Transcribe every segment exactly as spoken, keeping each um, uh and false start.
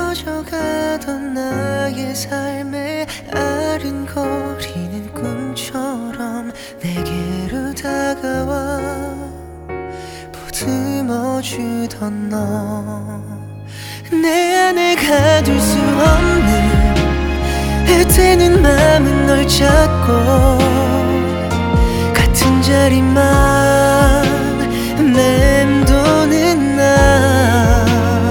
퍼져가던 나의 삶에 아른거리는 꿈처럼 내게로 다가와 보듬어주던 너, 내 안에 가둘 수 없는 애태는 맘은 널 찾고 같은 자리만 맴도는 나,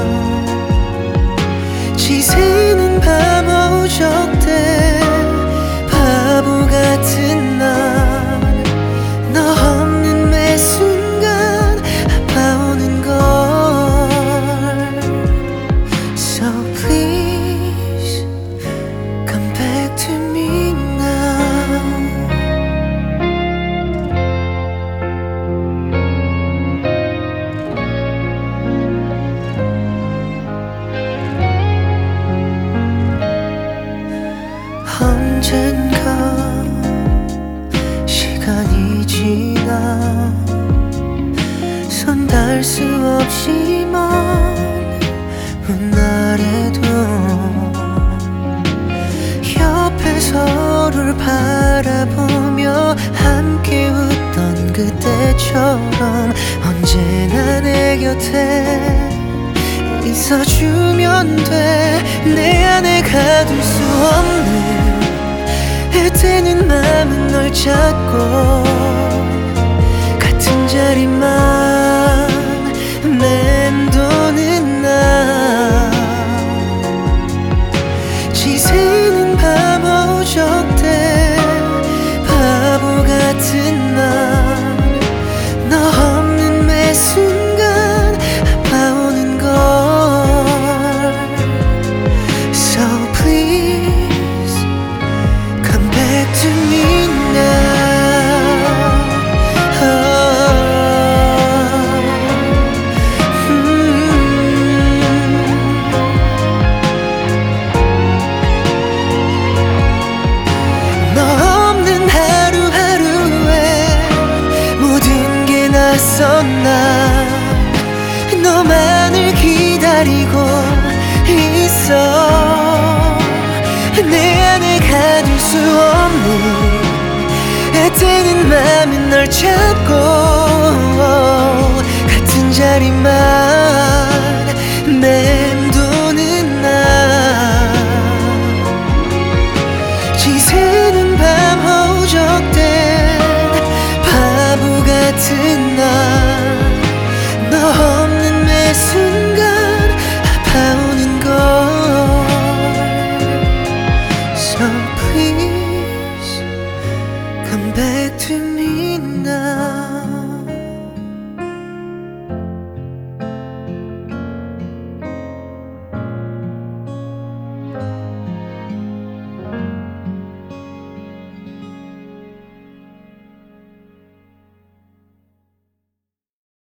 지새는 밤 오적 때 바보 같은 난 너 없는 매 순간 아파오는 걸. So please come back to me now. 언젠가 시간이 지나 손 닿을 수 없이 먼 훗날에도 옆에 서로를 바라보며 함께 웃던 그때처럼 언제나 내 곁에 있어주면 돼. 내 안에 가둘 수 없는 애태는 맘은 널 찾고 같은 자리만 맴도는 나, 지새는 밤 오적 때 바보 같은 난 너 없는 매 순간 아파오는 걸. So please come back to me now. Oh, mm. 너 없는 하루하루에 모든 게 낯선 난 너만을 기다리고 있어. 내 안에 가둘 수 없는 애태는 맘은 널 찾고 같은 자리만